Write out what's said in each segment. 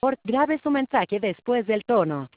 favor, grabe su mensaje después del tono.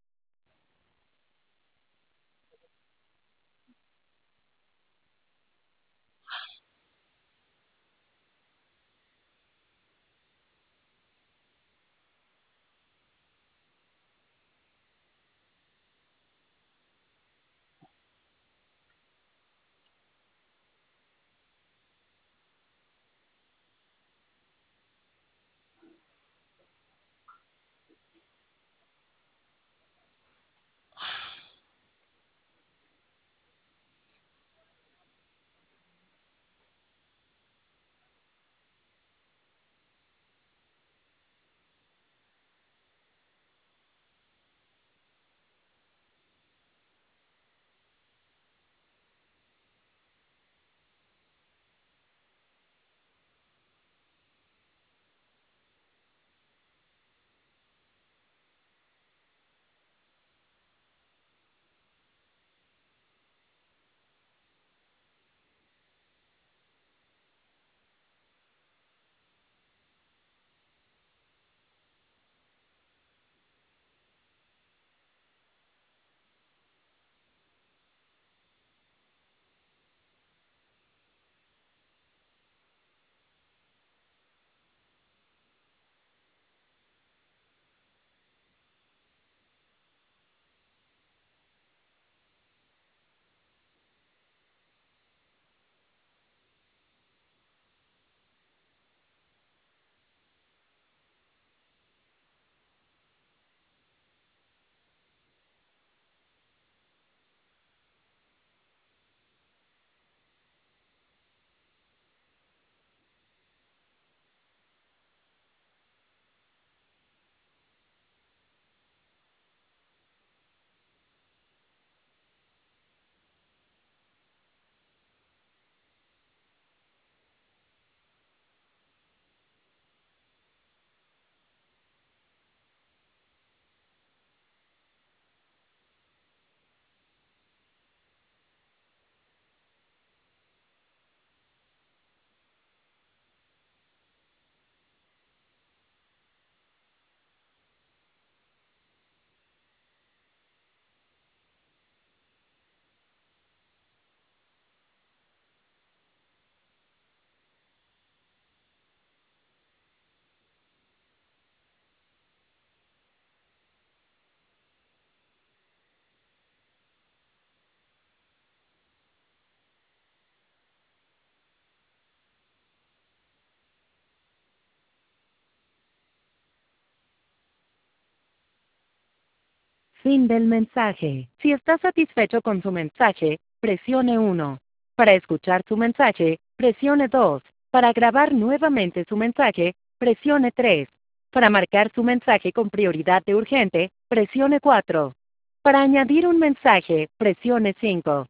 Fin del mensaje. Si está satisfecho con su mensaje, presione 1. Para escuchar su mensaje, presione 2. Para grabar nuevamente su mensaje, presione 3. Para marcar su mensaje con prioridad de urgente, presione 4. Para añadir un mensaje, presione 5.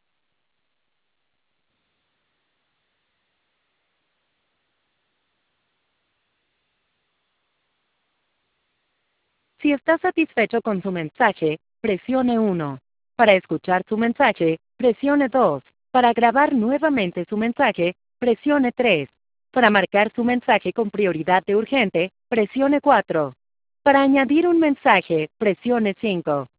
Si está satisfecho con su mensaje, presione 1. Para escuchar su mensaje, presione 2. Para grabar nuevamente su mensaje, presione 3. Para marcar su mensaje con prioridad de urgente, presione 4. Para añadir un mensaje, presione 5.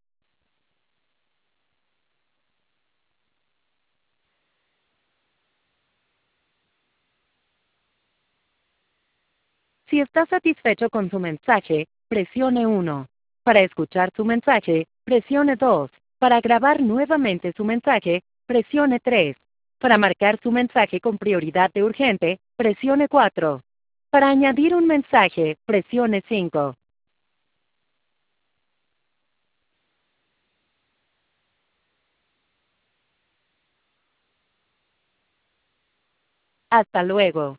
Si está satisfecho con su mensaje, presione 1. Para escuchar su mensaje, presione 2. Para grabar nuevamente su mensaje, presione 3. Para marcar su mensaje con prioridad de urgente, presione 4. Para añadir un mensaje, presione 5. Hasta luego.